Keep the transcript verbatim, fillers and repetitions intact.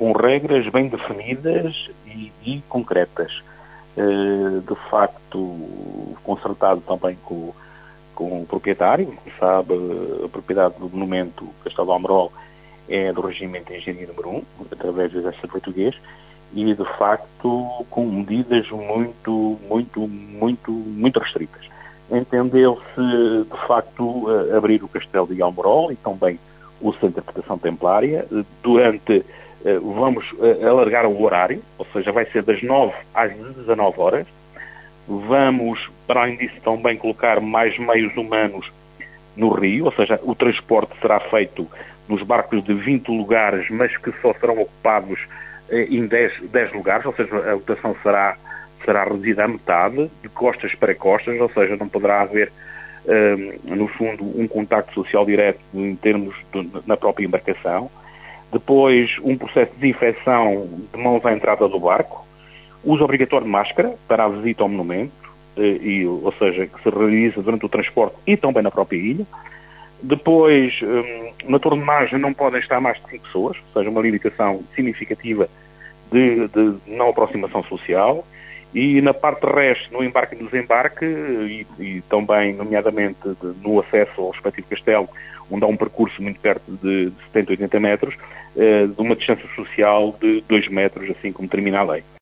com regras bem definidas e, e concretas. De facto, concertado também com, com o proprietário, como sabe, a propriedade do monumento Castelo de Almorol é do regimento de engenharia número um, através do Exército Português, e de facto com medidas muito, muito, muito, muito restritas. Entendeu-se, de facto, abrir o Castelo de Almorol e também o Centro de Interpretação Templária. Durante, vamos alargar o horário, ou seja, vai ser das nove às dezanove horas. Vamos, para além disso, também colocar mais meios humanos no rio, ou seja, o transporte será feito nos barcos de vinte lugares, mas que só serão ocupados em dez, dez lugares, ou seja, a lotação será, será reduzida à metade, de costas para costas, ou seja, não poderá haver, um, no fundo, um contacto social direto em termos de, na própria embarcação. Depois, um processo de desinfecção de mãos à entrada do barco, uso obrigatório de máscara para a visita ao monumento, e, ou seja, que se realiza durante o transporte e também na própria ilha. Depois, na torre de margem não podem estar mais de cinco pessoas, ou seja, uma limitação significativa de, de não aproximação social. E na parte terrestre, no embarque e no desembarque, e, e também, nomeadamente, de, no acesso ao respectivo castelo, onde há um percurso muito perto de, de setenta, oitenta metros, eh, de uma distância social de dois metros, assim como termina a lei.